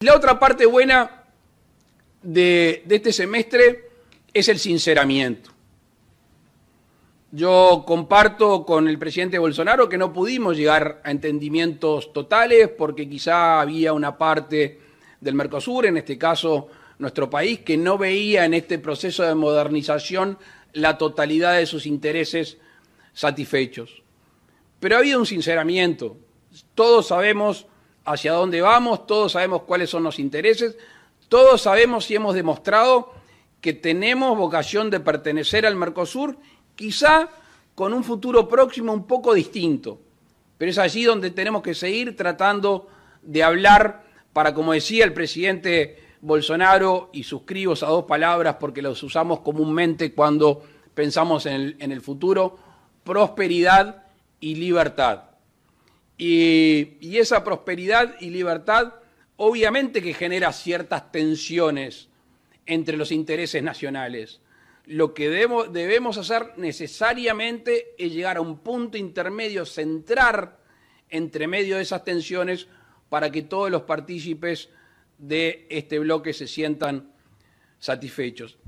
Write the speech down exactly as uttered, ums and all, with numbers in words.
La otra parte buena de, de este semestre es el sinceramiento. Yo comparto con el presidente Bolsonaro que no pudimos llegar a entendimientos totales porque quizá había una parte del Mercosur, en este caso nuestro país, que no veía en este proceso de modernización la totalidad de sus intereses satisfechos. Pero ha habido un sinceramiento. Todos sabemos hacia dónde vamos, todos sabemos cuáles son los intereses, todos sabemos y hemos demostrado que tenemos vocación de pertenecer al Mercosur, quizá con un futuro próximo un poco distinto, pero es allí donde tenemos que seguir tratando de hablar para, como decía el presidente Bolsonaro, y suscribo esas dos palabras porque las usamos comúnmente cuando pensamos en el, en el futuro, prosperidad y libertad. Y, y esa prosperidad y libertad obviamente que genera ciertas tensiones entre los intereses nacionales. Lo que debemos, debemos hacer necesariamente es llegar a un punto intermedio, centrar entre medio de esas tensiones para que todos los partícipes de este bloque se sientan satisfechos.